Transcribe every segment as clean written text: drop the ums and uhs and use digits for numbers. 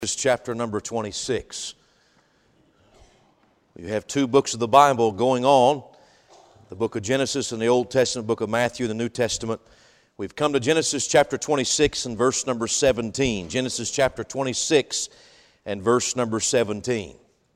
This is chapter number 26. We have two books of the Bible going on, the book of Genesis in the Old Testament, book of Matthew in the New Testament. We've come to Genesis chapter 26 and verse number 17. Genesis chapter 26 and verse number 17.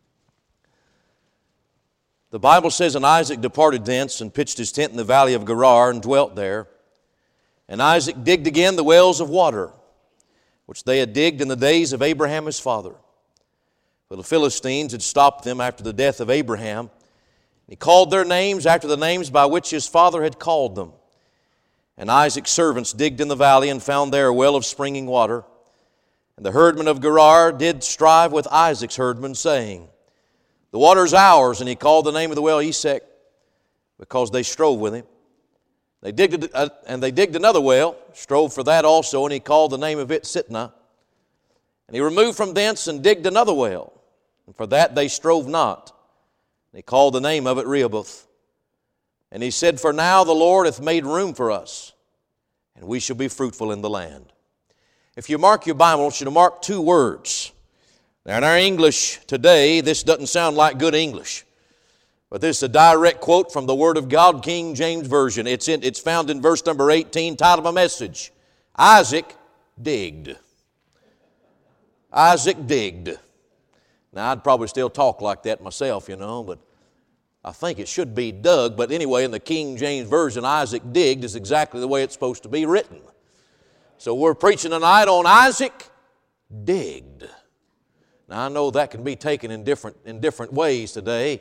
The Bible says, "And Isaac departed thence and pitched his tent in the valley of Gerar and dwelt there. And Isaac digged again the wells of water, which they had digged in the days of Abraham his father. For the Philistines had stopped them after the death of Abraham. He called their names after the names by which his father had called them. And Isaac's servants digged in the valley and found there a well of springing water. And the herdmen of Gerar did strive with Isaac's herdmen, saying, The water is ours. And he called the name of the well Esek, because they strove with him. They digged another well, strove for that also, and he called the name of it Sitnah. And he removed from thence and digged another well, and for that they strove not. And he called the name of it Rehoboth. And he said, For now the Lord hath made room for us, and we shall be fruitful in the land." If you mark your Bible, I want you to mark two words. Now in our English today, this doesn't sound like good English. But this is a direct quote from the Word of God, King James Version. It's found in verse number 18, title of my message, Isaac digged. Isaac digged. Now, I'd probably still talk like that myself, but I think it should be dug. But anyway, in the King James Version, Isaac digged is exactly the way it's supposed to be written. So we're preaching tonight on Isaac digged. Now, I know that can be taken in different ways today.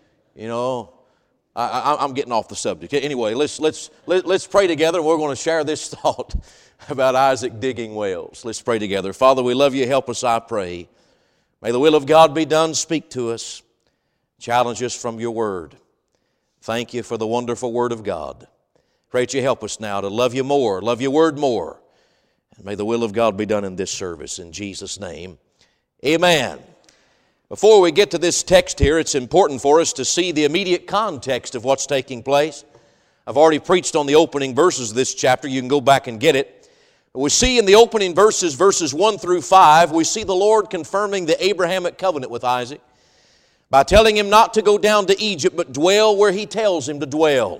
I'm getting off the subject. Anyway, let's pray together. We're going to share this thought about Isaac digging wells. Let's pray together. Father, we love you. Help us, I pray. May the will of God be done. Speak to us. Challenge us from your word. Thank you for the wonderful word of God. Pray that you help us now to love you more, love your word more. And may the will of God be done in this service. In Jesus' name, amen. Before we get to this text here, it's important for us to see the immediate context of what's taking place. I've already preached on the opening verses of this chapter. You can go back and get it. We see in the opening verses 1 through 5, we see the Lord confirming the Abrahamic covenant with Isaac by telling him not to go down to Egypt, but dwell where he tells him to dwell.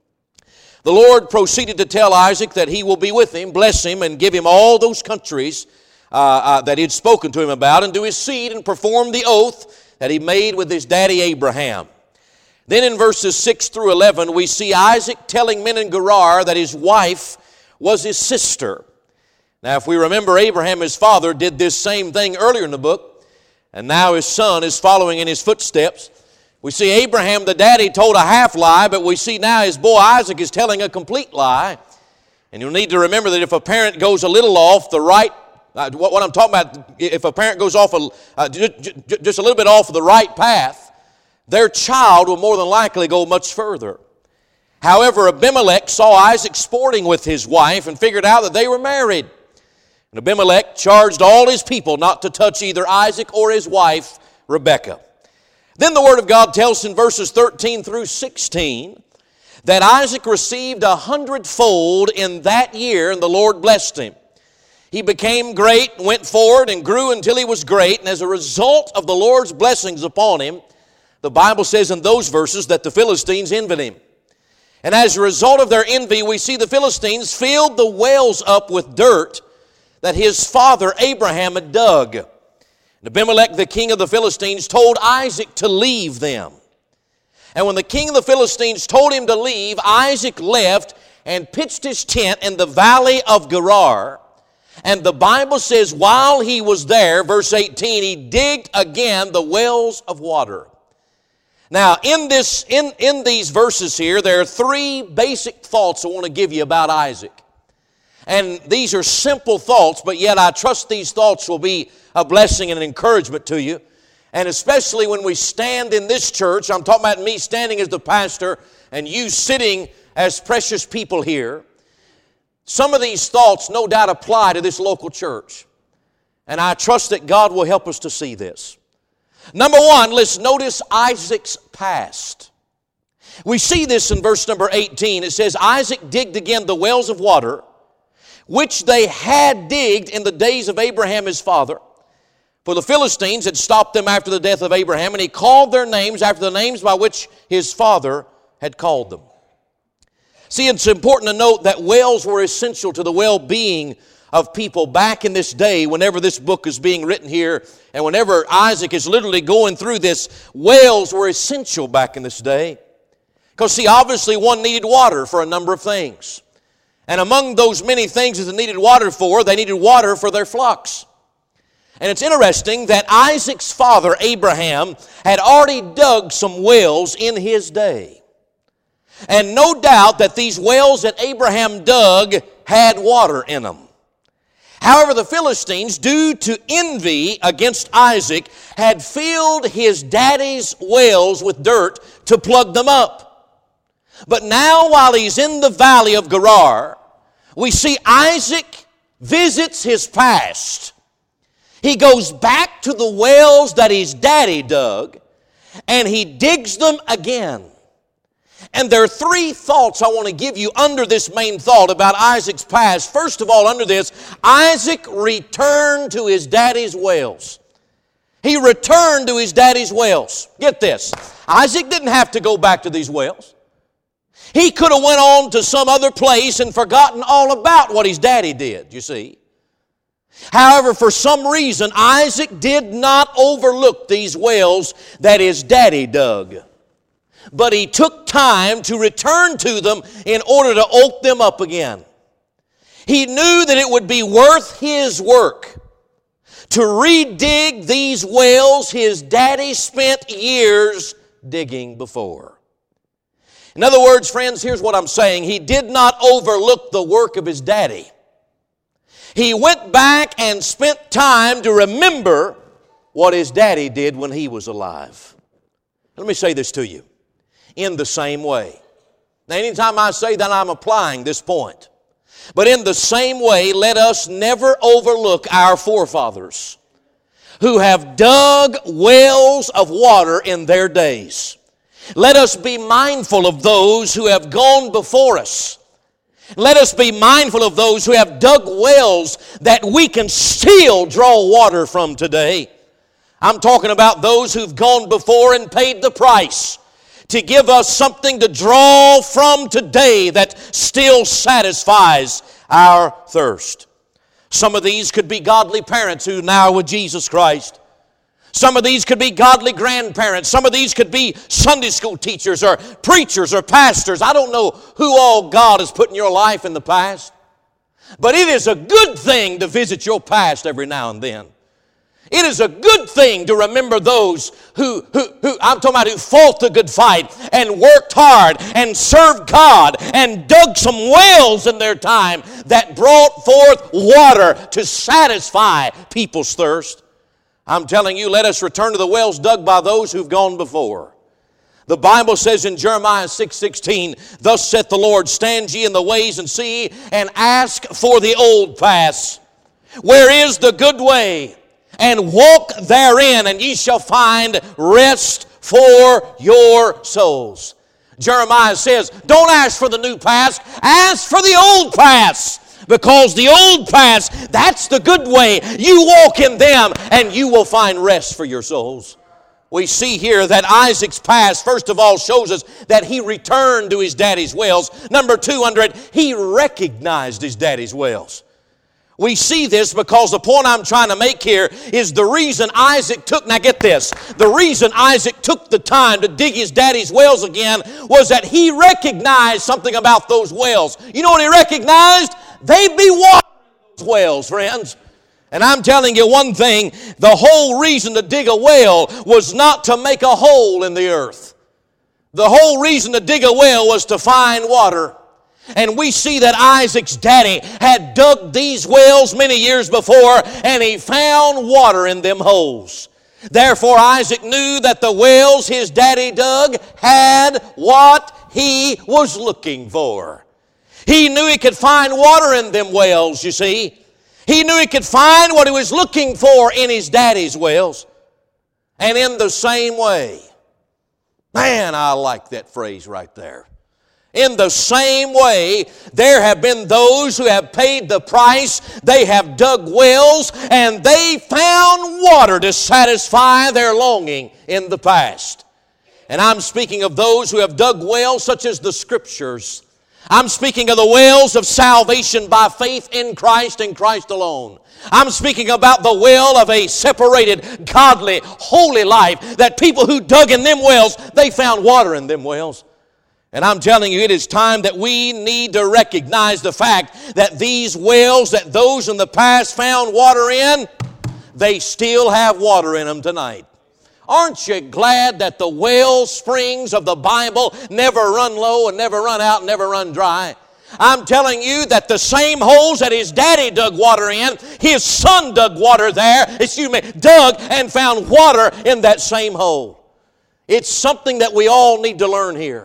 The Lord proceeded to tell Isaac that he will be with him, bless him, and give him all those countries that he had spoken to him about, and to his seed, and perform the oath that he made with his daddy Abraham. Then in verses 6 through 11, we see Isaac telling men in Gerar that his wife was his sister. Now, if we remember, Abraham, his father, did this same thing earlier in the book, and now his son is following in his footsteps. We see Abraham, the daddy, told a half lie, but we see now his boy Isaac is telling a complete lie. And you'll need to remember that if a parent goes a little off the right what I'm talking about, if a parent goes off just a little bit off of the right path, their child will more than likely go much further. However, Abimelech saw Isaac sporting with his wife and figured out that they were married. And Abimelech charged all his people not to touch either Isaac or his wife, Rebekah. Then the Word of God tells in verses 13 through 16 that Isaac received 100-fold in that year, and the Lord blessed him. He became great, went forward, and grew until he was great. And as a result of the Lord's blessings upon him, the Bible says in those verses that the Philistines envied him. And as a result of their envy, we see the Philistines filled the wells up with dirt that his father Abraham had dug. And Abimelech, the king of the Philistines, told Isaac to leave them. And when the king of the Philistines told him to leave, Isaac left and pitched his tent in the valley of Gerar. And the Bible says while he was there, verse 18, he digged again the wells of water. Now, in these verses here, there are three basic thoughts I want to give you about Isaac. And these are simple thoughts, but yet I trust these thoughts will be a blessing and an encouragement to you. And especially when we stand in this church, I'm talking about me standing as the pastor and you sitting as precious people here. Some of these thoughts no doubt apply to this local church. And I trust that God will help us to see this. Number one, let's notice Isaac's past. We see this in verse number 18. It says, Isaac digged again the wells of water, which they had digged in the days of Abraham his father. For the Philistines had stopped them after the death of Abraham, and he called their names after the names by which his father had called them. See, it's important to note that wells were essential to the well-being of people back in this day whenever this book is being written here, and whenever Isaac is literally going through this, wells were essential back in this day. Because, see, obviously one needed water for a number of things. And among those many things that they needed water for, they needed water for their flocks. And it's interesting that Isaac's father, Abraham, had already dug some wells in his day. And no doubt that these wells that Abraham dug had water in them. However, the Philistines, due to envy against Isaac, had filled his daddy's wells with dirt to plug them up. But now, while he's in the valley of Gerar, we see Isaac visits his past. He goes back to the wells that his daddy dug, and he digs them again. And there are three thoughts I want to give you under this main thought about Isaac's past. First of all, under this, Isaac returned to his daddy's wells. He returned to his daddy's wells. Get this. Isaac didn't have to go back to these wells. He could have went on to some other place and forgotten all about what his daddy did, you see. However, for some reason, Isaac did not overlook these wells that his daddy dug. But he took time to return to them in order to oak them up again. He knew that it would be worth his work to redig these wells his daddy spent years digging before. In other words, friends, here's what I'm saying. He did not overlook the work of his daddy. He went back and spent time to remember what his daddy did when he was alive. Let me say this to you. In the same way. Now, anytime I say that, I'm applying this point. But in the same way, let us never overlook our forefathers who have dug wells of water in their days. Let us be mindful of those who have gone before us. Let us be mindful of those who have dug wells that we can still draw water from today. I'm talking about those who've gone before and paid the price to give us something to draw from today that still satisfies our thirst. Some of these could be godly parents who now are with Jesus Christ. Some of these could be godly grandparents. Some of these could be Sunday school teachers or preachers or pastors. I don't know who all God has put in your life in the past. But it is a good thing to visit your past every now and then. It is a good thing to remember those who fought the good fight and worked hard and served God and dug some wells in their time that brought forth water to satisfy people's thirst. I'm telling you, let us return to the wells dug by those who've gone before. The Bible says in Jeremiah 6:16, "Thus saith the Lord, stand ye in the ways and see, and ask for the old paths, where is the good way, and walk therein, and ye shall find rest for your souls." Jeremiah says, don't ask for the new paths, ask for the old paths. Because the old paths, that's the good way. You walk in them and you will find rest for your souls. We see here that Isaac's past, first of all, shows us that he returned to his daddy's wells. Number two, under it, he recognized his daddy's wells. We see this because the point I'm trying to make here is the reason Isaac took, now get this, the reason Isaac took the time to dig his daddy's wells again was that he recognized something about those wells. You know what he recognized? They'd be water in those wells, friends. And I'm telling you one thing, the whole reason to dig a well was not to make a hole in the earth. The whole reason to dig a well was to find water. And we see that Isaac's daddy had dug these wells many years before, and he found water in them holes. Therefore, Isaac knew that the wells his daddy dug had what he was looking for. He knew he could find water in them wells, you see. He knew he could find what he was looking for in his daddy's wells. And in the same way, man, I like that phrase right there. In the same way, there have been those who have paid the price. They have dug wells and they found water to satisfy their longing in the past. And I'm speaking of those who have dug wells such as the Scriptures. I'm speaking of the wells of salvation by faith in Christ and Christ alone. I'm speaking about the well of a separated, godly, holy life, that people who dug in them wells, they found water in them wells. And I'm telling you, it is time that we need to recognize the fact that these wells that those in the past found water in, they still have water in them tonight. Aren't you glad that the well springs of the Bible never run low and never run out and never run dry? I'm telling you that the same holes that his daddy dug water in, his son dug and found water in that same hole. It's something that we all need to learn here.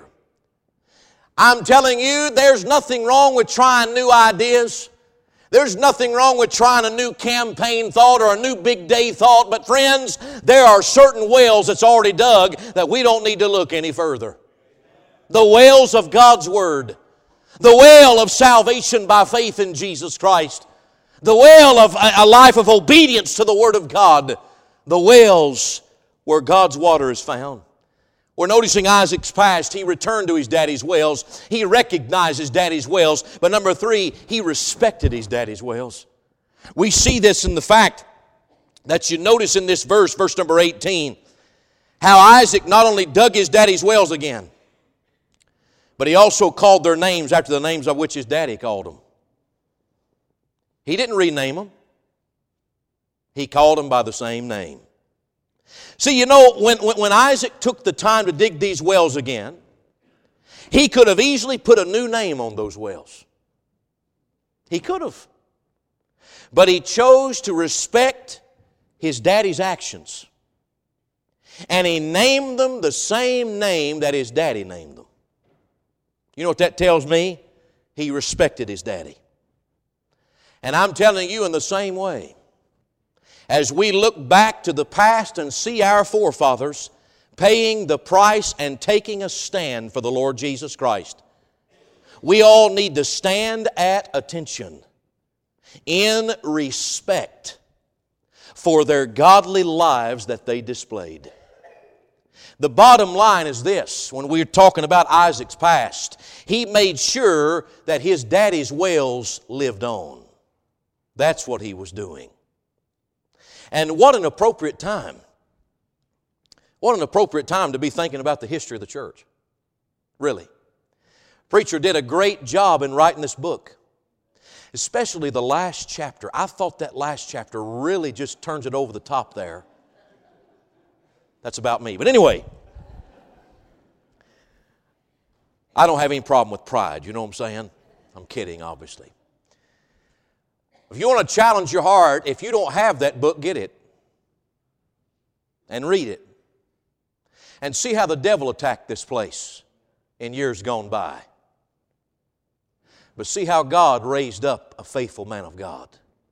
I'm telling you, there's nothing wrong with trying new ideas. There's nothing wrong with trying a new campaign thought or a new big day thought. But friends, there are certain wells that's already dug that we don't need to look any further. The wells of God's Word. The well of salvation by faith in Jesus Christ. The well of a life of obedience to the Word of God. The wells where God's water is found. We're noticing Isaac's past. He returned to his daddy's wells. He recognized his daddy's wells. But number 3, he respected his daddy's wells. We see this in the fact that you notice in this verse, verse number 18, how Isaac not only dug his daddy's wells again, but he also called their names after the names of which his daddy called them. He didn't rename them. He called them by the same name. See, you know, when Isaac took the time to dig these wells again, he could have easily put a new name on those wells. He could have. But he chose to respect his daddy's actions. And he named them the same name that his daddy named them. You know what that tells me? He respected his daddy. And I'm telling you in the same way, as we look back to the past and see our forefathers paying the price and taking a stand for the Lord Jesus Christ, we all need to stand at attention in respect for their godly lives that they displayed. The bottom line is this, when we're talking about Isaac's past, he made sure that his daddy's wells lived on. That's what he was doing. And what an appropriate time. What an appropriate time to be thinking about the history of the church. Really. Preacher did a great job in writing this book. Especially the last chapter. I thought that last chapter really just turns it over the top there. That's about me. But anyway, I don't have any problem with pride. You know what I'm saying? I'm kidding, obviously. If you want to challenge your heart, if you don't have that book, get it. And read it. And see how the devil attacked this place in years gone by. But see how God raised up a faithful man of God.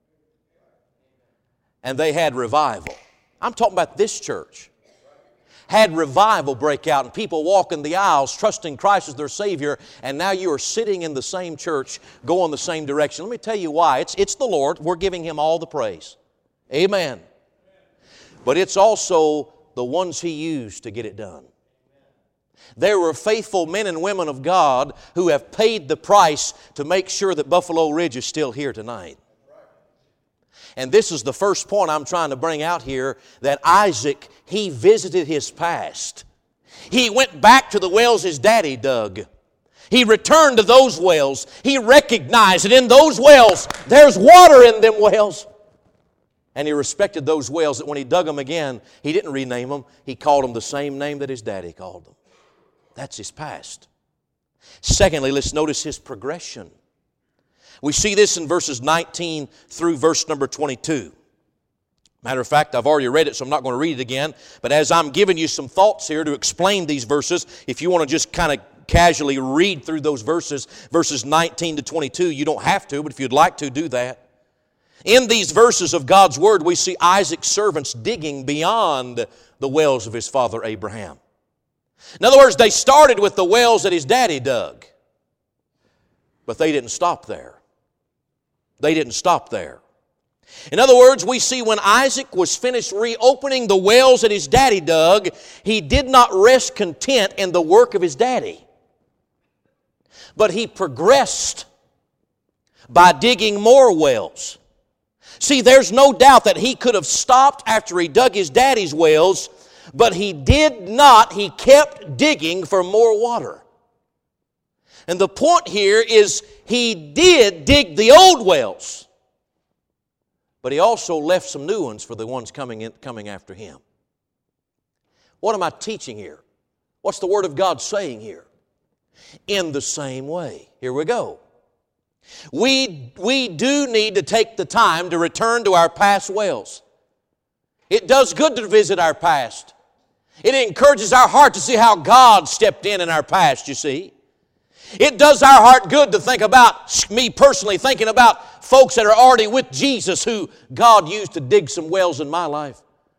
And they had revival. I'm talking about this church. Had revival break out and people walking the aisles trusting Christ as their Savior, and now you are sitting in the same church going the same direction. Let me tell you why. It's the Lord. We're giving Him all the praise. Amen. But it's also the ones He used to get it done. There were faithful men and women of God who have paid the price to make sure that Buffalo Ridge is still here tonight. And this is the first point I'm trying to bring out here, that Isaac, he visited his past. He went back to the wells his daddy dug. He returned to those wells. He recognized that in those wells, there's water in them wells. And he respected those wells, that when he dug them again, he didn't rename them. He called them the same name that his daddy called them. That's his past. Secondly, let's notice his progression. We see this in verses 19 through verse number 22. Matter of fact, I've already read it, so I'm not going to read it again. But as I'm giving you some thoughts here to explain these verses, if you want to just kind of casually read through those verses, verses 19 to 22, you don't have to, but if you'd like to, do that. In these verses of God's Word, we see Isaac's servants digging beyond the wells of his father Abraham. In other words, they started with the wells that his daddy dug. But they didn't stop there. They didn't stop there. In other words, we see when Isaac was finished reopening the wells that his daddy dug, he did not rest content in the work of his daddy. But he progressed by digging more wells. See, there's no doubt that he could have stopped after he dug his daddy's wells, but he did not. He kept digging for more water. And the point here is he did dig the old wells, but he also left some new ones for the ones coming after him. What am I teaching here? What's the Word of God saying here? In the same way. Here we go. We do need to take the time to return to our past wells. It does good to visit our past. It encourages our heart to see how God stepped in our past, you see. It does our heart good to think about, me personally, thinking about folks that are already with Jesus who God used to dig some wells in my life.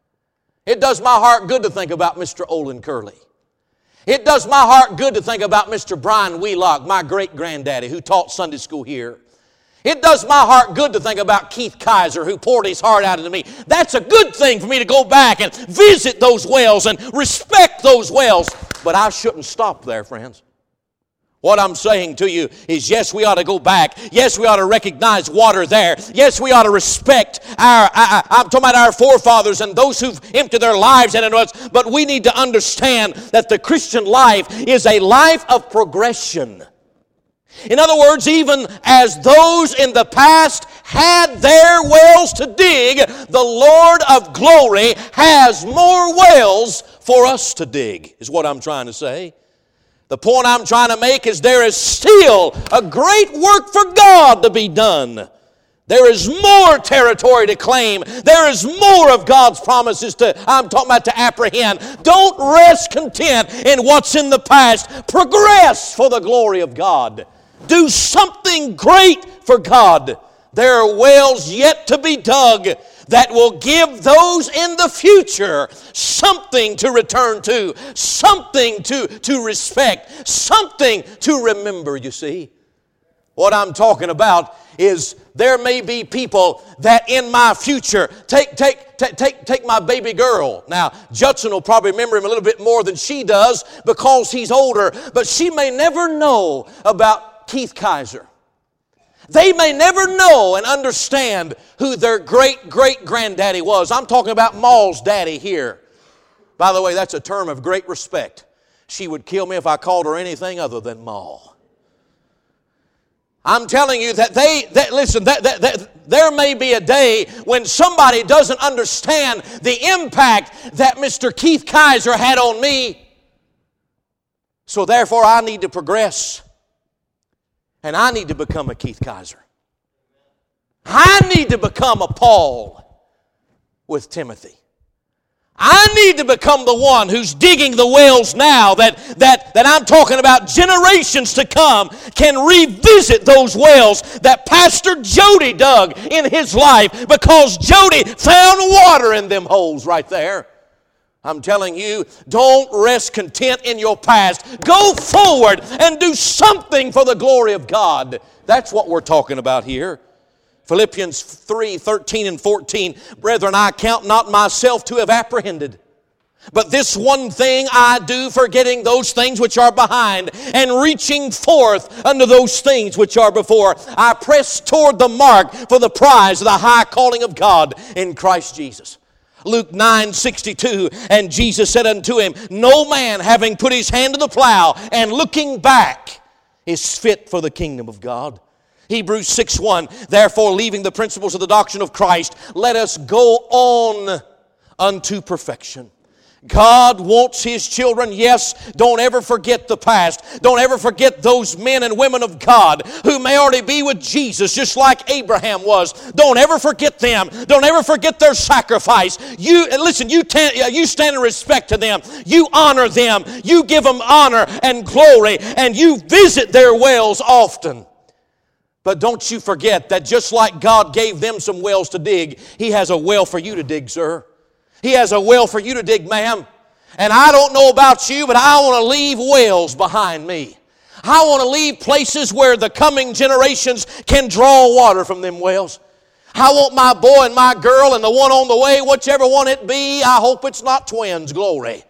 It does my heart good to think about Mr. Olin Curley. It does my heart good to think about Mr. Brian Wheelock, my great-granddaddy who taught Sunday school here. It does my heart good to think about Keith Kaiser who poured his heart out into me. That's a good thing for me to go back and visit those wells and respect those wells. But I shouldn't stop there, friends. What I'm saying to you is, yes, we ought to go back. Yes, we ought to recognize water there. Yes, we ought to respect I'm talking about our forefathers and those who've emptied their lives into us. But we need to understand that the Christian life is a life of progression. In other words, even as those in the past had their wells to dig, the Lord of glory has more wells for us to dig, is what I'm trying to say. The point I'm trying to make is there is still a great work for God to be done. There is more territory to claim. There is more of God's promises I'm talking about to apprehend. Don't rest content in what's in the past. Progress for the glory of God. Do something great for God. There are wells yet to be dug that will give those in the future something to return to, something to respect, something to remember, you see. What I'm talking about is there may be people that in my future, take my baby girl. Now, Judson will probably remember him a little bit more than she does because he's older, but she may never know about Keith Kaiser. They may never know and understand who their great-great-granddaddy was. I'm talking about Maul's daddy here. By the way, that's a term of great respect. She would kill me if I called her anything other than Maul. I'm telling you that there may be a day when somebody doesn't understand the impact that Mr. Keith Kaiser had on me. So therefore, I need to progress. And I need to become a Keith Kaiser. I need to become a Paul with Timothy. I need to become the one who's digging the wells now that I'm talking about generations to come can revisit those wells that Pastor Jody dug in his life because Jody found water in them holes right there. I'm telling you, don't rest content in your past. Go forward and do something for the glory of God. That's what we're talking about here. Philippians 3:13 and 14. Brethren, I count not myself to have apprehended. But this one thing I do, forgetting those things which are behind, and reaching forth unto those things which are before. I press toward the mark for the prize of the high calling of God in Christ Jesus. Luke 9:62, and Jesus said unto him, no man having put his hand to the plow and looking back is fit for the kingdom of God. Hebrews 6:1, therefore leaving the principles of the doctrine of Christ, let us go on unto perfection. God wants His children, yes, don't ever forget the past. Don't ever forget those men and women of God who may already be with Jesus just like Abraham was. Don't ever forget them. Don't ever forget their sacrifice. You stand in respect to them. You honor them. You give them honor and glory, and you visit their wells often. But don't you forget that just like God gave them some wells to dig, He has a well for you to dig, sir. He has a well for you to dig, ma'am. And I don't know about you, but I want to leave wells behind me. I want to leave places where the coming generations can draw water from them wells. I want my boy and my girl and the one on the way, whichever one it be, I hope it's not twins, glory.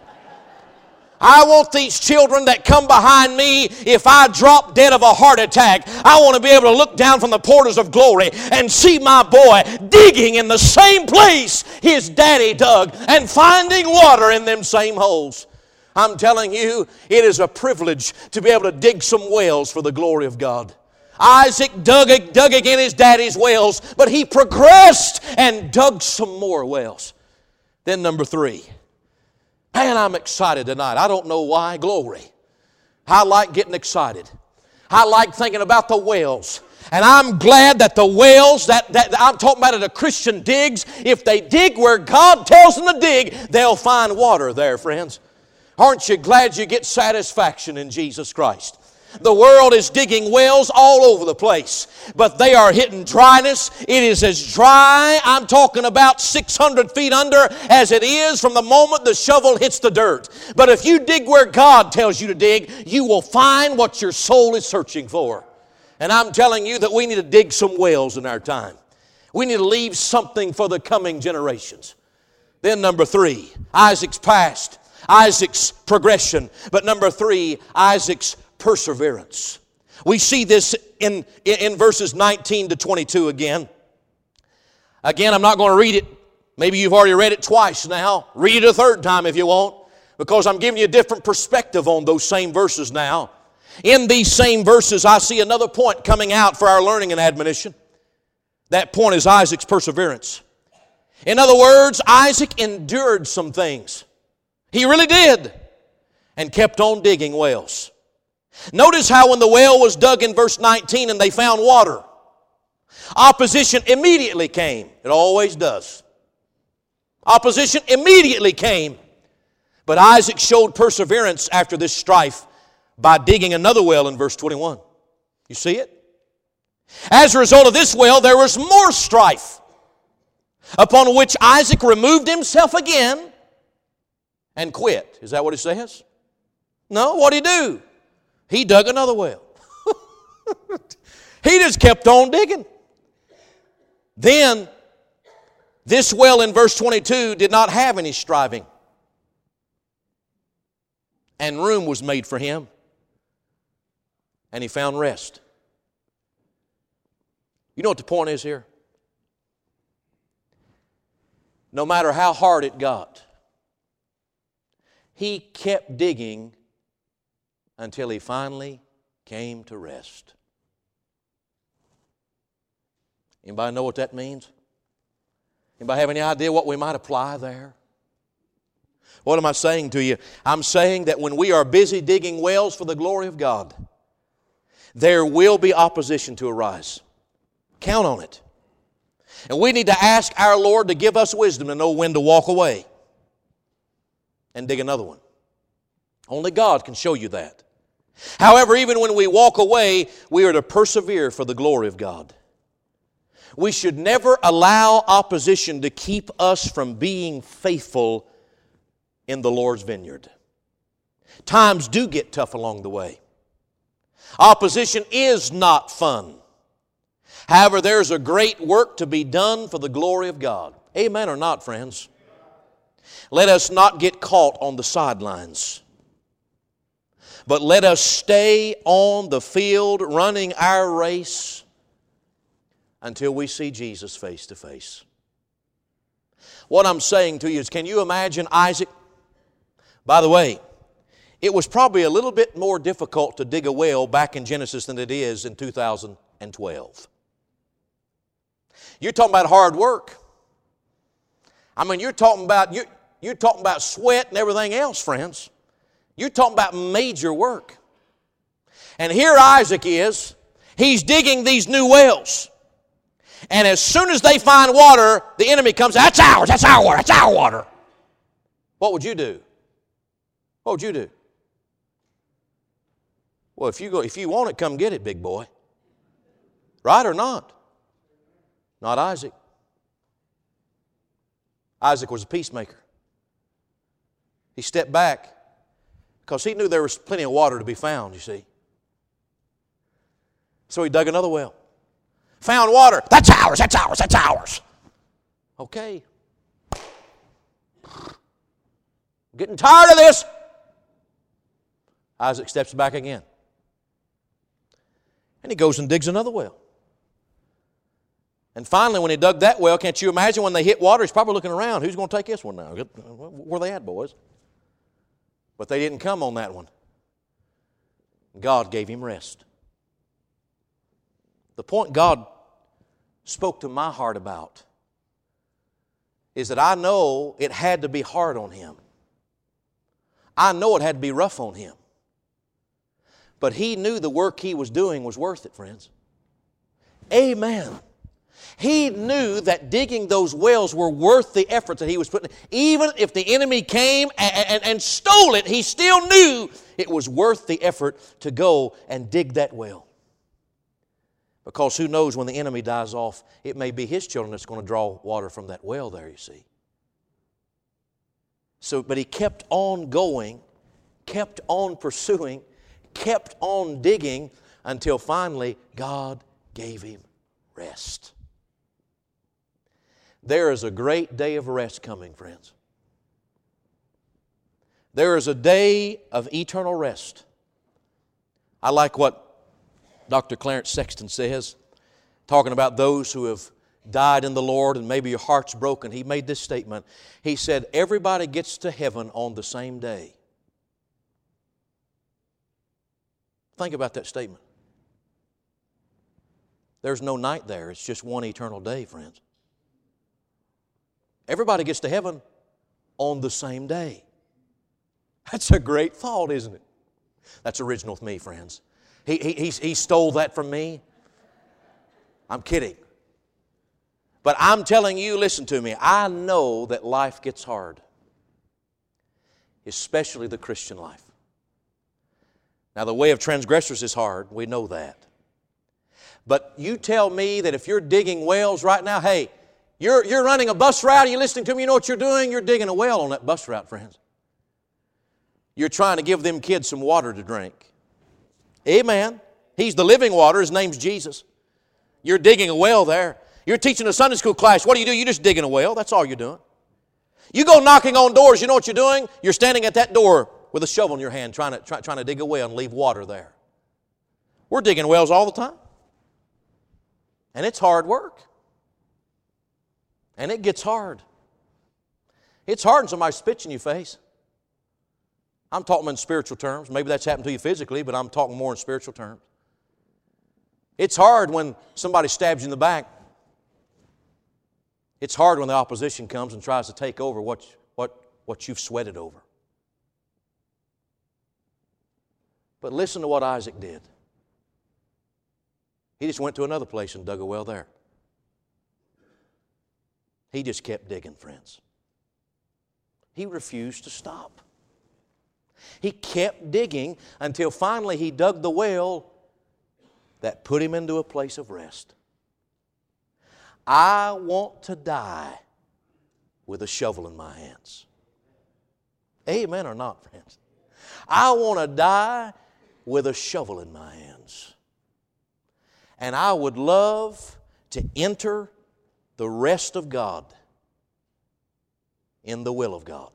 I want these children that come behind me, if I drop dead of a heart attack, I want to be able to look down from the portals of glory and see my boy digging in the same place his daddy dug and finding water in them same holes. I'm telling you, it is a privilege to be able to dig some wells for the glory of God. Isaac dug again his daddy's wells, but he progressed and dug some more wells. Then number 3. Man, I'm excited tonight. I don't know why. Glory. I like getting excited. I like thinking about the wells. And I'm glad that the wells that I'm talking about at a Christian digs, if they dig where God tells them to dig, they'll find water there, friends. Aren't you glad you get satisfaction in Jesus Christ? The world is digging wells all over the place, but they are hitting dryness. It is as dry, I'm talking about 600 feet under, as it is from the moment the shovel hits the dirt. But if you dig where God tells you to dig, you will find what your soul is searching for. And I'm telling you that we need to dig some wells in our time. We need to leave something for the coming generations. Then number 3, Isaac's past, Isaac's progression. But number 3, Isaac's perseverance. We see this in verses 19 to 22 again. Again, I'm not going to read it. Maybe you've already read it twice now. Read it a third time if you want, because I'm giving you a different perspective on those same verses now. In these same verses, I see another point coming out for our learning and admonition. That point is Isaac's perseverance. In other words, Isaac endured some things. He really did, and kept on digging wells. Notice how when the well was dug in verse 19 and they found water, opposition immediately came. It always does. Opposition immediately came. But Isaac showed perseverance after this strife by digging another well in verse 21. You see it? As a result of this well, there was more strife, upon which Isaac removed himself again and quit. Is that what it says? No, what'd he do? He dug another well. He just kept on digging. Then, this well in verse 22 did not have any striving. And room was made for him. And he found rest. You know what the point is here? No matter how hard it got, he kept digging until he finally came to rest. Anybody know what that means? Anybody have any idea what we might apply there? What am I saying to you? I'm saying that when we are busy digging wells for the glory of God, there will be opposition to arise. Count on it. And we need to ask our Lord to give us wisdom to know when to walk away and dig another one. Only God can show you that. However, even when we walk away, we are to persevere for the glory of God. We should never allow opposition to keep us from being faithful in the Lord's vineyard. Times do get tough along the way. Opposition is not fun. However, there's a great work to be done for the glory of God. Amen or not, friends? Let us not get caught on the sidelines, but let us stay on the field running our race until we see Jesus face to face. What I'm saying to you is, can you imagine Isaac? By the way, it was probably a little bit more difficult to dig a well back in Genesis than it is in 2012. You're talking about hard work. I mean, you're talking about sweat and everything else, friends. You're talking about major work. And here Isaac is. He's digging these new wells. And as soon as they find water, the enemy comes, that's ours, that's our water, that's our water. What would you do? What would you do? Well, if you want it, come get it, big boy. Right or not? Not Isaac. Isaac was a peacemaker. He stepped back because he knew there was plenty of water to be found, you see. So he dug another well. Found water. That's ours, that's ours, that's ours. Okay. Getting tired of this. Isaac steps back again. And he goes and digs another well. And finally, when he dug that well, can't you imagine when they hit water, he's probably looking around. Who's going to take this one now? Where are they at, boys? But they didn't come on that one. God gave him rest. The point God spoke to my heart about is that I know it had to be hard on him. I know it had to be rough on him. But he knew the work he was doing was worth it, friends. Amen. He knew that digging those wells were worth the effort that he was putting. Even if the enemy came and stole it, he still knew it was worth the effort to go and dig that well. Because who knows, when the enemy dies off, it may be his children that's going to draw water from that well there, you see. So, but he kept on going, kept on pursuing, kept on digging until finally God gave him rest. There is a great day of rest coming, friends. There is a day of eternal rest. I like what Dr. Clarence Sexton says, talking about those who have died in the Lord and maybe your heart's broken. He made this statement. He said, everybody gets to heaven on the same day. Think about that statement. There's no night there. It's just one eternal day, friends. Everybody gets to heaven on the same day. That's a great thought, isn't it? That's original with me, friends. He stole that from me. I'm kidding. But I'm telling you, listen to me, I know that life gets hard. Especially the Christian life. Now, the way of transgressors is hard. We know that. But you tell me that if you're digging wells right now, hey, you're running a bus route, are you listening to me? You know what you're doing? You're digging a well on that bus route, friends. You're trying to give them kids some water to drink. Amen. He's the living water. His name's Jesus. You're digging a well there. You're teaching a Sunday school class. What do? You're just digging a well. That's all you're doing. You go knocking on doors. You know what you're doing? You're standing at that door with a shovel in your hand trying to dig a well and leave water there. We're digging wells all the time. And it's hard work. And it gets hard. It's hard when somebody spits in your face. I'm talking in spiritual terms. Maybe that's happened to you physically, but I'm talking more in spiritual terms. It's hard when somebody stabs you in the back. It's hard when the opposition comes and tries to take over what you've sweated over. But listen to what Isaac did. He just went to another place and dug a well there. He just kept digging, friends. He refused to stop. He kept digging until finally he dug the well that put him into a place of rest. I want to die with a shovel in my hands. Amen or not, friends? I want to die with a shovel in my hands. And I would love to enter the rest of God in the will of God.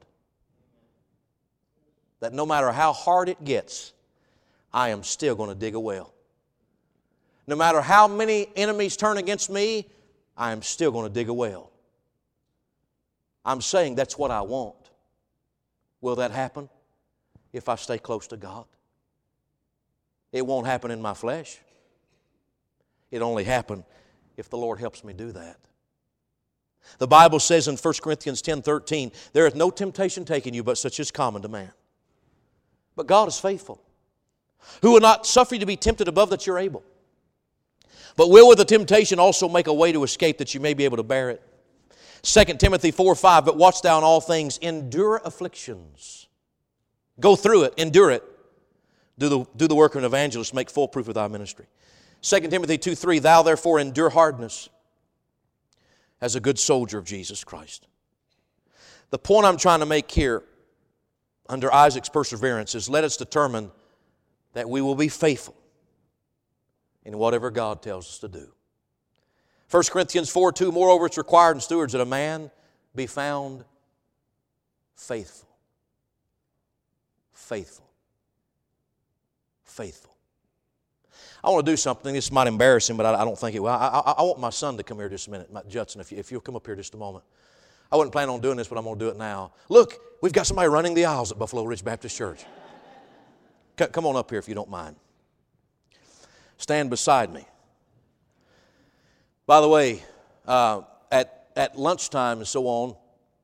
That no matter how hard it gets, I am still going to dig a well. No matter how many enemies turn against me, I am still going to dig a well. I'm saying that's what I want. Will that happen if I stay close to God? It won't happen in my flesh. It only happen if the Lord helps me do that. The Bible says in 1 Corinthians 10:13, there is no temptation taken you but such as common to man. But God is faithful, who will not suffer you to be tempted above that you're able, but will with the temptation also make a way to escape that you may be able to bear it. 2 Timothy 4:5, but watch thou in all things, endure afflictions. Go through it, endure it. Do the work of an evangelist, make full proof of thy ministry. 2 Timothy 2:3, thou therefore endure hardness as a good soldier of Jesus Christ. The point I'm trying to make here under Isaac's perseverance is let us determine that we will be faithful in whatever God tells us to do. 1 Corinthians 4:2, moreover, it's required in stewards that a man be found faithful. Faithful. Faithful. I want to do something. This might embarrass him, but I don't think it will. I want my son to come here just a minute. Judson, if you'll come up here just a moment. I wasn't planning on doing this, but I'm going to do it now. Look, we've got somebody running the aisles at Buffalo Ridge Baptist Church. Come on up here if you don't mind. Stand beside me. By the way, at lunchtime and so on,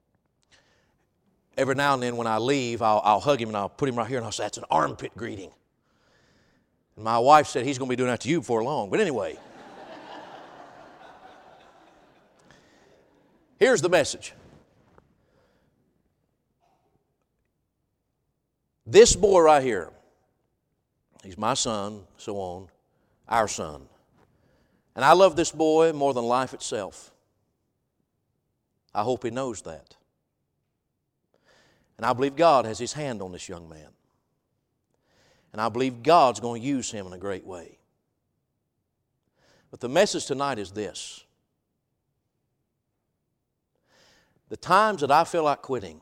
every now and then when I leave, I'll hug him and I'll put him right here and I'll say, that's an armpit greeting. And my wife said he's going to be doing that to you before long. But anyway, here's the message. This boy right here, he's my son, so on, our son. And I love this boy more than life itself. I hope he knows that. And I believe God has His hand on this young man. And I believe God's going to use him in a great way. But the message tonight is this. The times that I feel like quitting,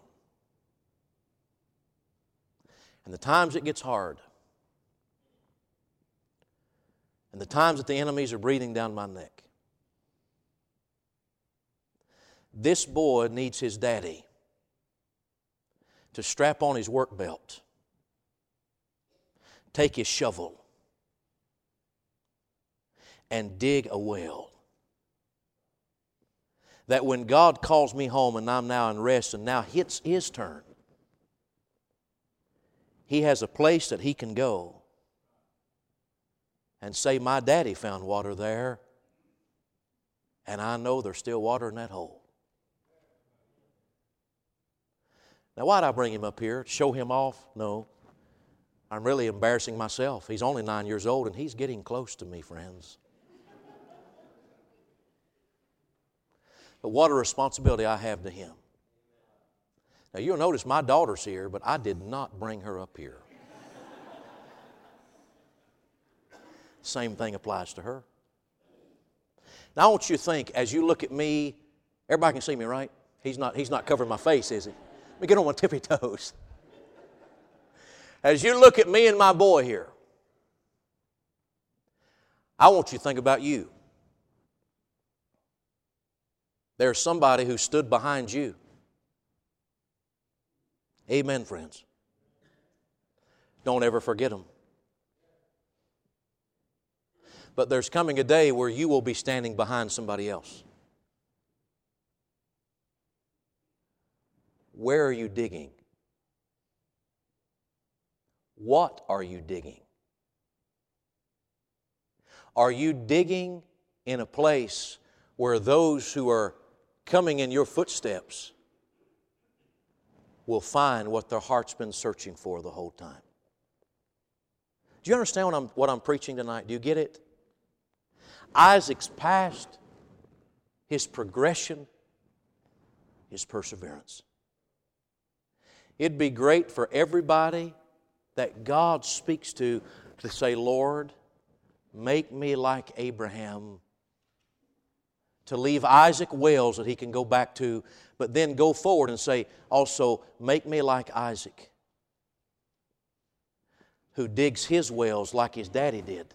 and the times it gets hard, and the times that the enemies are breathing down my neck, this boy needs his daddy to strap on his work belt, take his shovel, and dig a well. That when God calls me home and I'm now in rest and now hits his turn, he has a place that he can go and say, my daddy found water there, and I know there's still water in that hole. Now, why did I bring him up here? To show him off? No. I'm really embarrassing myself. He's only 9 years old, and he's getting close to me, friends. But what a responsibility I have to him. Now, you'll notice my daughter's here, but I did not bring her up here. Same thing applies to her. Now, I want you to think, as you look at me, everybody can see me, right? He's not covering my face, is he? Let me get on my tippy toes. As you look at me and my boy here, I want you to think about you. There's somebody who stood behind you. Amen, friends. Don't ever forget them. But there's coming a day where you will be standing behind somebody else. Where are you digging? What are you digging? Are you digging in a place where those who are coming in your footsteps will find what their heart's been searching for the whole time? Do you understand what I'm preaching tonight? Do you get it? Isaac's past, his progression, his perseverance. It'd be great for everybody that God speaks to say, Lord, make me like Abraham, to leave Isaac wells that he can go back to, but then go forward and say, also, make me like Isaac, who digs his wells like his daddy did,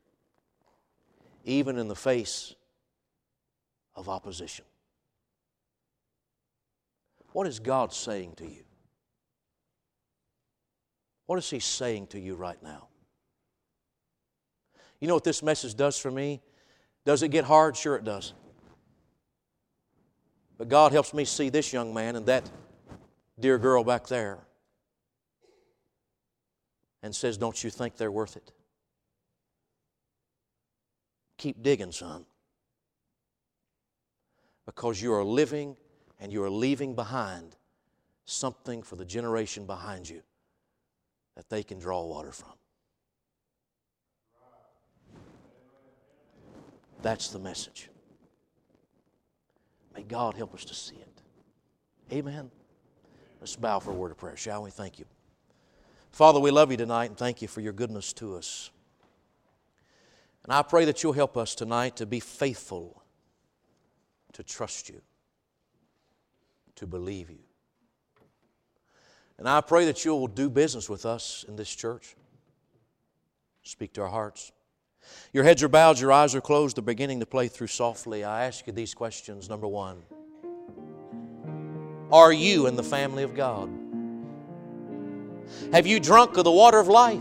even in the face of opposition. What is God saying to you? What is He saying to you right now? You know what this message does for me? Does it get hard? Sure it does. But God helps me see this young man and that dear girl back there and says, don't you think they're worth it? Keep digging, son. Because you are living and you are leaving behind something for the generation behind you that they can draw water from. That's the message. May God help us to see it. Amen. Let's bow for a word of prayer, shall we? Thank you. Father, we love you tonight and thank you for your goodness to us. And I pray that you'll help us tonight to be faithful, to trust you, to believe you. And I pray that you'll do business with us in this church. Speak to our hearts. Your heads are bowed, your eyes are closed, they're beginning to play through softly. I ask you these questions. Number one, are you in the family of God? Have you drunk of the water of life?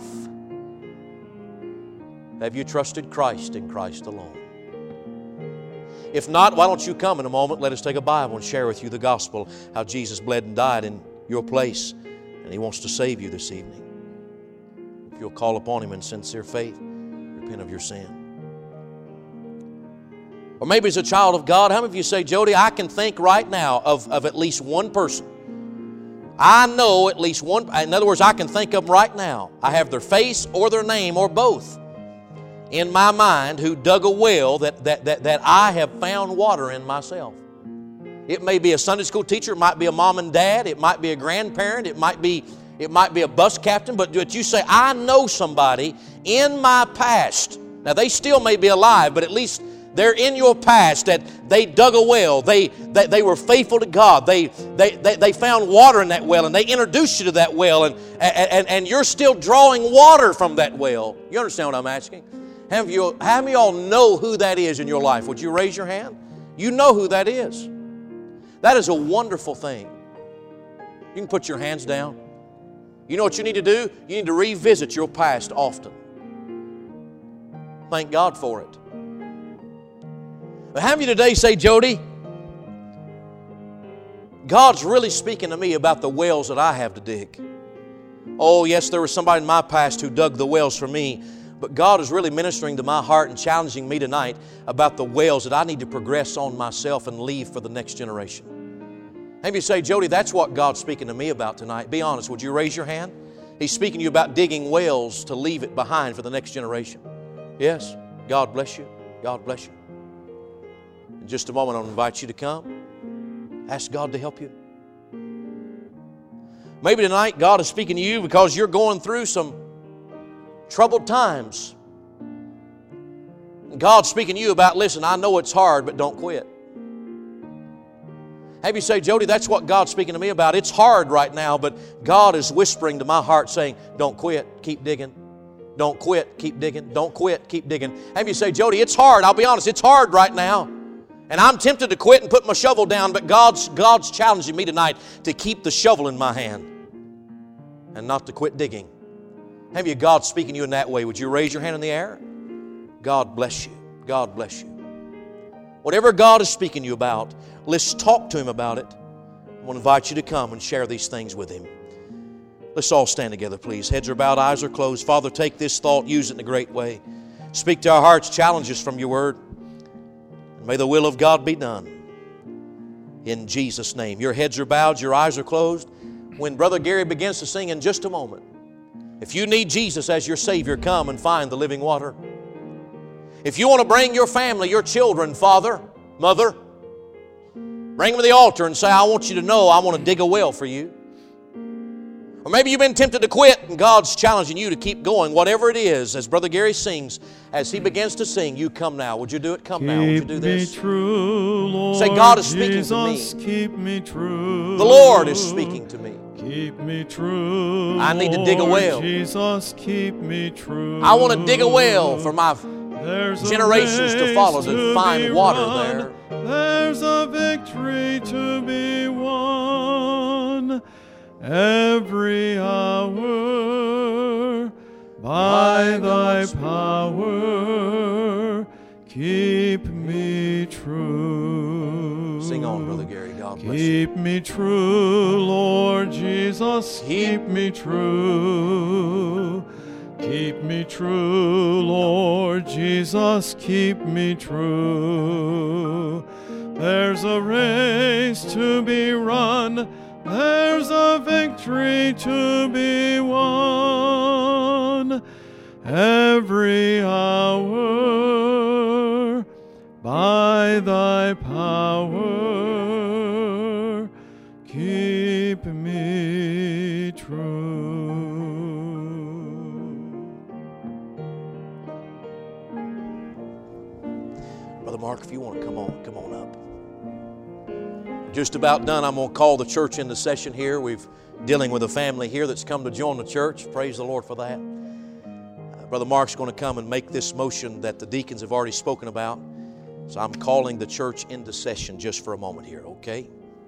Have you trusted Christ and Christ alone? If not, why don't you come in a moment? Let us take a Bible and share with you the gospel, how Jesus bled and died in your place, and He wants to save you this evening. If you'll call upon Him in sincere faith, repent of your sin. Or maybe as a child of God, how many of you say, Jody, I can think right now of at least one person. I know at least one, in other words, I can think of them right now. I have their face or their name or both in my mind who dug a well that I have found water in myself. It may be a Sunday school teacher, it might be a mom and dad, it might be a grandparent, it might be a bus captain, but you say, I know somebody in my past. Now they still may be alive, but at least they're in your past that they dug a well. They were faithful to God. They found water in that well, and they introduced you to that well, and you're still drawing water from that well. You understand what I'm asking? How many of y'all know who that is in your life? Would you raise your hand? You know who that is. That is a wonderful thing. You can put your hands down. You know what you need to do? You need to revisit your past often. Thank God for it. But how many of you today say, Jody, God's really speaking to me about the wells that I have to dig. Oh, yes, there was somebody in my past who dug the wells for me, but God is really ministering to my heart and challenging me tonight about the wells that I need to progress on myself and leave for the next generation. How many of you say, Jody, that's what God's speaking to me about tonight? Be honest, would you raise your hand? He's speaking to you about digging wells to leave it behind for the next generation. Yes, God bless you. God bless you. In just a moment, I'll invite you to come. Ask God to help you. Maybe tonight God is speaking to you because you're going through some troubled times. God's speaking to you about, listen, I know it's hard, but don't quit. Have you say, Jody, that's what God's speaking to me about. It's hard right now, but God is whispering to my heart saying, don't quit, keep digging. Don't quit, keep digging. Don't quit, keep digging. Have you say, Jody, it's hard. I'll be honest, it's hard right now. And I'm tempted to quit and put my shovel down, but God's challenging me tonight to keep the shovel in my hand and not to quit digging. Have you God speaking to you in that way? Would you raise your hand in the air? God bless you. God bless you. Whatever God is speaking to you about, let's talk to Him about it. I want to invite you to come and share these things with Him. Let's all stand together, please. Heads are bowed, eyes are closed. Father, take this thought, use it in a great way. Speak to our hearts, challenge us from your word. And may the will of God be done. In Jesus' name. Your heads are bowed, your eyes are closed. When Brother Gary begins to sing in just a moment, if you need Jesus as your Savior, come and find the living water. If you want to bring your family, your children, father, mother, bring them to the altar and say, I want you to know I want to dig a well for you. Or maybe you've been tempted to quit and God's challenging you to keep going. Whatever it is, as Brother Gary sings, as he begins to sing, you come now. Would you do it? Come now. Would you do this? Keep me true, Lord. Say, God is speaking Jesus, to me. Keep me true. The Lord is speaking to me. Keep me true. I need to dig a well. Lord Jesus, keep me true. I want to dig a well for my generations to follow to find water there. There's a victory to be won every hour by thy power. Keep me true. Sing on, Brother Gary. God bless you. Keep me true, Lord Jesus. Keep me true. Keep me true, Lord Jesus, keep me true. There's a race to be run, there's a victory to be won every hour by thy power. Keep me true. Mark, if you want to come on up. Just about done. I'm going to call the church into session here. We're dealing with a family here that's come to join the church. Praise the Lord for that. Brother Mark's going to come and make this motion that the deacons have already spoken about. So I'm calling the church into session just for a moment here, okay?